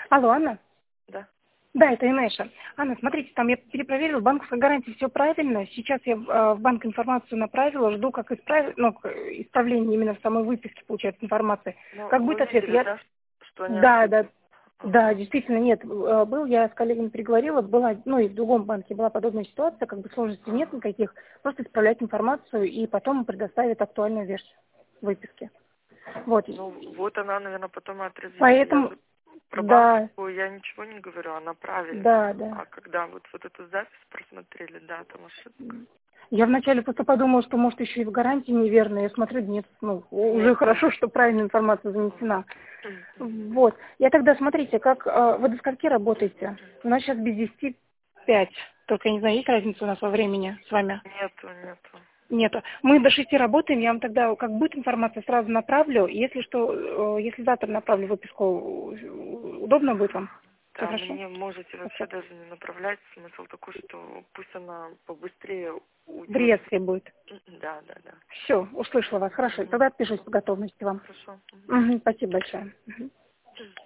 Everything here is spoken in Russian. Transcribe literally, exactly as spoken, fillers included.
Алло, Анна? Да. Да, это Инеша. Анна, смотрите, там я перепроверила, банковской гарантии все правильно. Сейчас я э, в банк информацию направила, жду, как исправить, ну, к- исправление именно в самой выписке, получается, информации. Ну, Как будет вы ответ? видели, Я... да, что не Да, да, ошибки? да, Ага. действительно, нет, э, был, я с коллегами переговорила, была, ну, и в другом банке была подобная ситуация, как бы сложностей нет Ага. никаких, просто исправлять информацию, и потом предоставить актуальную версию выписки. Вот, Ну, вот она, наверное, потом и отразится. Я поэтому, же про да, банковскую я ничего не говорю, она правильная. да, да. А когда вот, вот эту запись просмотрели, да, там ошибка. Я вначале просто подумала, что, может, еще и в гарантии неверно. Я смотрю, нет, ну, уже Нет, нет. хорошо, что правильная информация занесена. Ага. Мгм. Вот. Я тогда, смотрите, как э, вы до скольки работаете? У нас сейчас без десяти пять. Только я не знаю, есть разница у нас во времени с вами? Нету, нету. Нету. Мы до шести работаем, я вам тогда, как будет информация, сразу направлю. Если что, э, если завтра направлю выписку, э, удобно будет вам? Все Да, хорошо? мне можете вообще Хорошо. даже не направлять. Смысл такой, что пусть она побыстрее В уйдет. реестре будет. Да, да, да. Все, услышала вас. Хорошо, Мгм. тогда отпишусь по готовности вам. Хорошо. Мгм. Мгм, спасибо большое. Мгм.